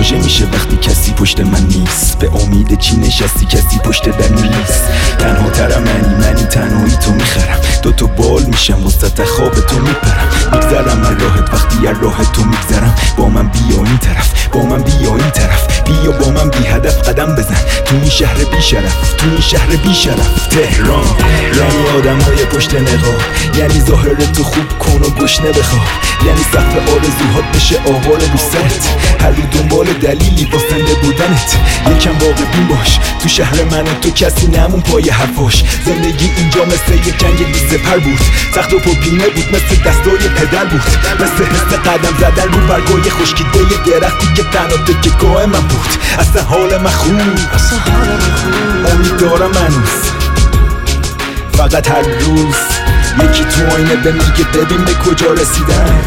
واژه میشه وقتی کسی پشت من نیست. به امید چی نشستی کسی پشت در نیست. تنها ترم منی تنهایی تو میخرم. دوتا بال میشم وسط خواب تو میپرم. میگذرم من راحت وقتی از راه تو میگذرم. با من بیا این طرف، با من بیا این طرف. بیا با من بی هدف قدم بزن تو این شهر بی شرف، تو این شهر بی شرف. تهران یعنی آدمای پشت نقاب، یعنی ظاهر تو خوب کن و گشنه بخواب، یعنی سقف آرزوهات بشه آوار رو سرت. هر رو دنبال دلیلی باسنده بودنت. یکم واقع بین باش تو شهر من و تو کسی نمون پای حرفاش. زندگی اینجا مثل یک جنگ بی سپر بود. سخت و پرپینه بود مثل دستای پدر بود. مثل حس قدم زدن رو برگای خشکیده درختی که تنها تکیه‌گاه من بود. اصلا حال من خوب، امید دارم هنوز. فقط هر روز یکی تو آینه به میگه ببین به کجا رسیدم.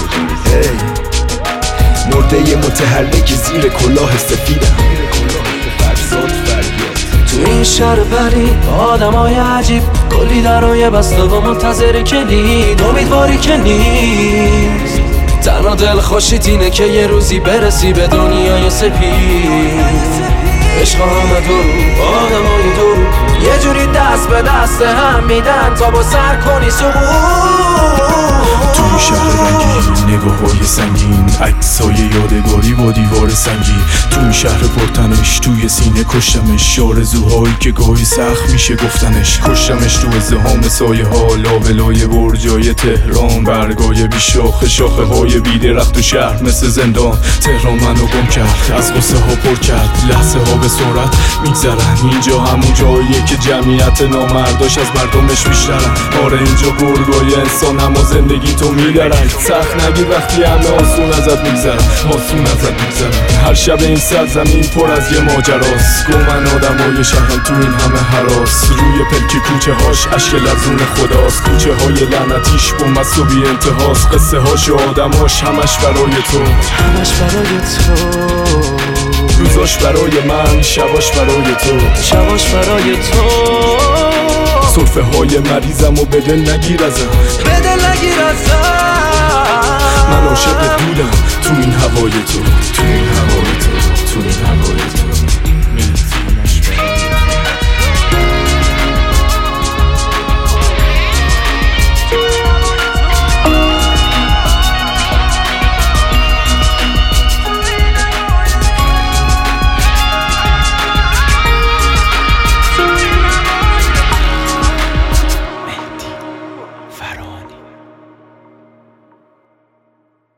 مرده متحرک زیر کلاه سفیدم. تو این شهر پرید آدمای عجیب، کلی درای بسته و منتظر کلید. امیدواری که نیست، تنها دل خوشیت اینه که یه روزی برسی به دنیای سپید. عشق همه دورو، آدمای دورو، یه جوری دست به دست هم میدن تا با سر کنی سقوط. توی شهر رنگین نگاه‌های سنگین، عکسای یادگاری با دیوار سنگی. توی شهر پرتنش توی سینه کشتمش. آرزوهایی که گاهی سخت میشه گفتنش. کشتمش تو ازدحام سایه ها، لابلای برجای تهران. برگای بی شاخه، شاخه های بی درخت و شهر مثل زندان. تهران منو گم کرد، از قصه ها پر کرد. لحظه ها به سرعت میگذرن. اینجا همون جاییه که جمعیت نامرداش از مردمش بیشترن. آره اینجا گرگای انسان اما زندگی تو میدارن. سخت نگیر وقتی همه آسون ازت میگذرن، آسون ازت میگذرن. هر شب این سرزمین پر از یه ماجراست. گو من آدمای شهرم تو این همه هراس. روی پلک کوچه هاش اشک لرزون خداست. کوچه های لعنتیش بوم از و بی انتهاست. قصه هاش و آدماش همش برای تو، همش برای تو. روزاش برای من، شباش برای تو، شباش برای تو. سرفه های مریضم و به دل نگیر ازم، به دل نگیر ازم. من عاشق بودم تو این هوای تو، تو این هوای تو، تو این هوای تو.